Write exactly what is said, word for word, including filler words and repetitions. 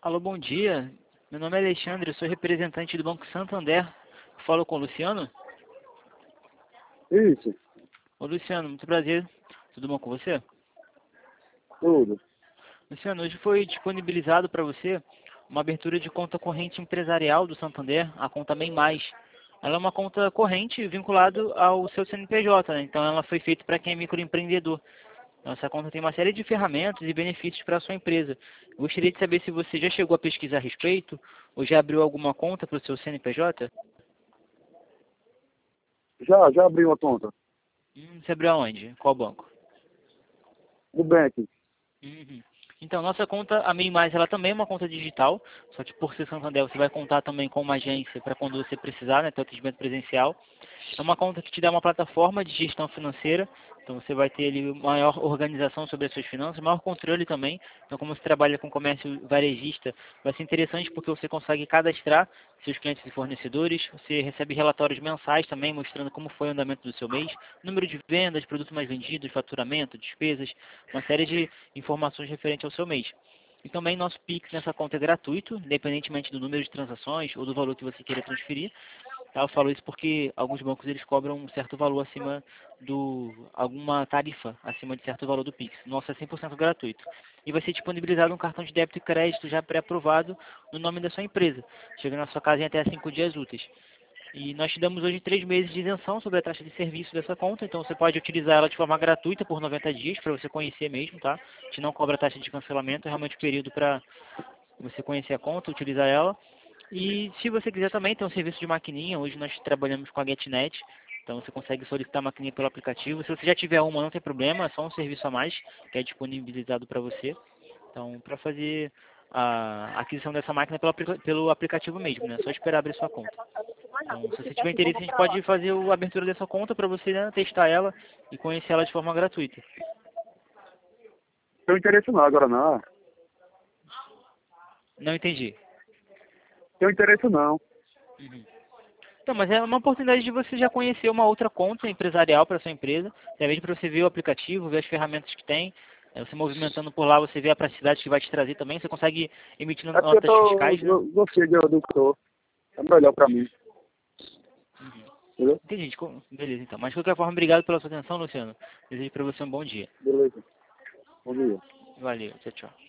Alô, bom dia. Meu nome é Alexandre, eu sou representante do Banco Santander. Falo com o Luciano. Isso, Ô, Luciano, muito prazer. Tudo bom com você? tudo. Luciano, hoje foi disponibilizado para você uma abertura de conta corrente empresarial do Santander, a conta MEI Mais. Ela é uma conta corrente vinculada ao seu C N P J, né? Então ela foi feita para quem é microempreendedor. Então, essa conta tem uma série de ferramentas e benefícios para a sua empresa. Eu gostaria de saber se você já chegou a pesquisar a respeito ou já abriu alguma conta para o seu C N P J? Já, já abri uma conta. Hum, você abriu aonde? Qual banco? No Bank. Uhum. Então, nossa conta, a MEI Mais, ela também é uma conta digital, só que por ser Santander, você vai contar também com uma agência para quando você precisar, né, ter atendimento presencial. É uma conta que te dá uma plataforma de gestão financeira, então você vai ter ali maior organização sobre as suas finanças, maior controle também. Então, como você trabalha com comércio varejista, vai ser interessante porque você consegue cadastrar seus clientes e fornecedores, você recebe relatórios mensais também, mostrando como foi o andamento do seu mês, número de vendas, produtos mais vendidos, faturamento, despesas, uma série de informações referentes ao seu mês. E também nosso Pix nessa conta é gratuito, independentemente do número de transações ou do valor que você queira transferir. Tá, eu falo isso porque alguns bancos eles cobram um certo valor acima do, alguma tarifa acima de certo valor do Pix. Nosso é cem por cento gratuito. E vai ser disponibilizado um cartão de débito e crédito já pré-aprovado no nome da sua empresa. Chega na sua casa em até cinco dias úteis. E nós te damos hoje três meses de isenção sobre a taxa de serviço dessa conta, então você pode utilizar ela de forma gratuita por noventa dias, para você conhecer mesmo, tá? A gente não cobra taxa de cancelamento, é realmente um período para você conhecer a conta, utilizar ela. E se você quiser também, tem um serviço de maquininha, hoje nós trabalhamos com a GetNet, então você consegue solicitar a maquininha pelo aplicativo. Se você já tiver uma, não tem problema, é só um serviço a mais que é disponibilizado para você. Então, para fazer a aquisição dessa máquina pelo, aplica pelo aplicativo mesmo, né? Só esperar abrir sua conta. Então, se você tiver interesse, a gente pode fazer a abertura dessa conta para você, né, testar ela e conhecer ela de forma gratuita. Tenho interesse não, agora não. Não entendi. Tenho interesse não. Uhum. Então, mas é uma oportunidade de você já conhecer uma outra conta empresarial para sua empresa, até mesmo para você ver o aplicativo, ver as ferramentas que tem. É, você movimentando por lá, você vê a praticidade que vai te trazer também. Você consegue emitir É porque eu notas tô, fiscais, né? eu gostei do do que tô. É melhor pra mim. Uhum. Entendeu? Entendi, gente. Co- beleza, então. Mas de qualquer forma, obrigado pela sua atenção, Luciano. Desejo para você um bom dia. Beleza. Bom dia. Valeu, tchau, tchau.